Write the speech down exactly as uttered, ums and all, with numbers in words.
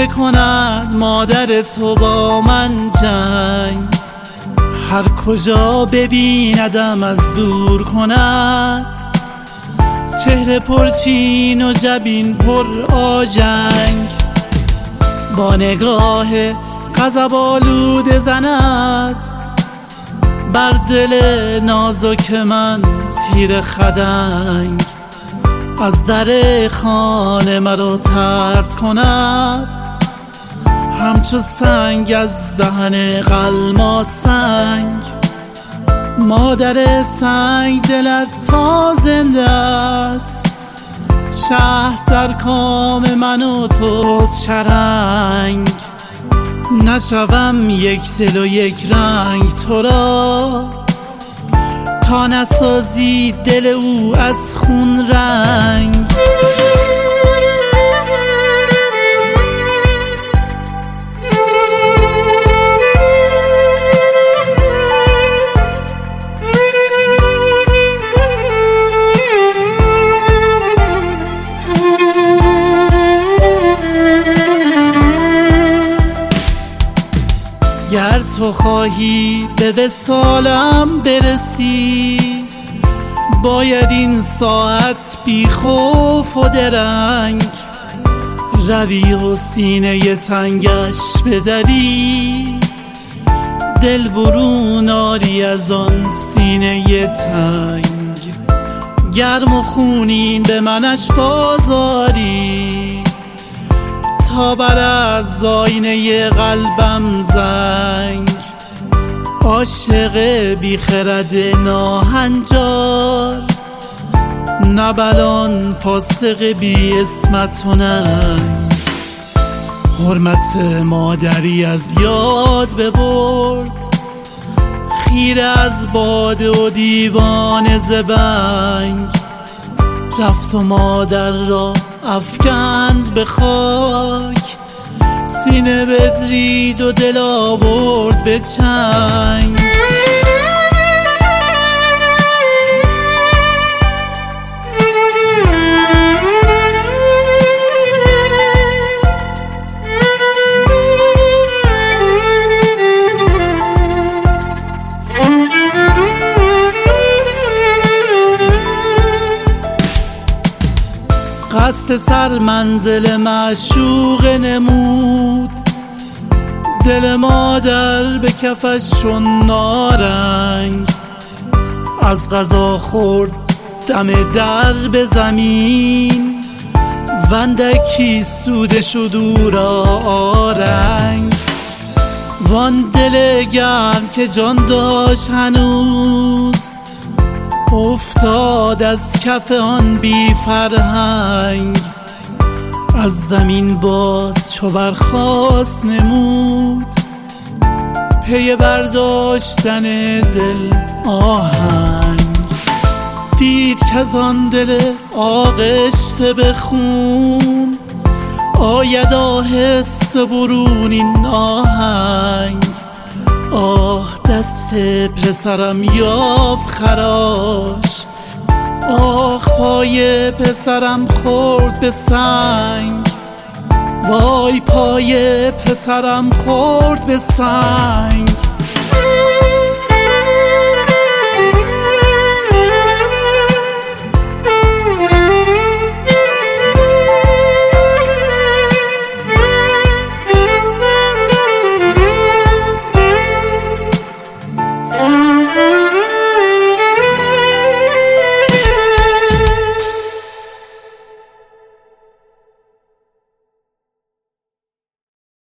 که کند مادر تو با من جنگ، هر کجا ببیندم از دور کند، چهره پرچین و جبین پر آجنگ، با نگاه غضب آلوده زند بر دل نازک من تیر خدنگ، از در خانه مرا طرد کند، همچو سنگ از دهن قلما سنگ. مادر سنگ دلت تا زنده است، شهد در کام من و توست شرنگ. نشوم یک دل و یک رنگ تو را، تا نسازی دل او از خون رنگ. گر تو خواهی به وصالم برسی، باید این ساعت بی خوف و درنگ روی و سینه تنگش بدری، دل برون آری از آن سینه تنگ. گرم و خونین به منش بازاری، تا برد ز آینه قلبم زنگ. عاشق بی خرد ناهنجار، نه بلان فاسق بی اسمت و ننگ. حرمت مادری از یاد ببرد، خیره از باده و دیوانه ز بنگ. رفت و مادر را افکند به خاک، سینه بدرید و دل آورد به چنگ. قصد سر منزل معشوق نمود، دل مادر به کفش شون نارنگ. از قضا خورد دم در به زمین، وندکی سوده شد او را آرنگ. وان دل گرم که جان داشت هنوز، افتاد از کف آن بی فرهنگ. از زمین باز چو برخاست نمود، پی برداشتن دل آهنگ. دید کز آن دل آغشته به خون، آید آهسته برون این آهنگ. آه دست پسرم یافت خراش، آخ پای پسرم خورد به سنگ. وای پای پسرم خورد به سنگ.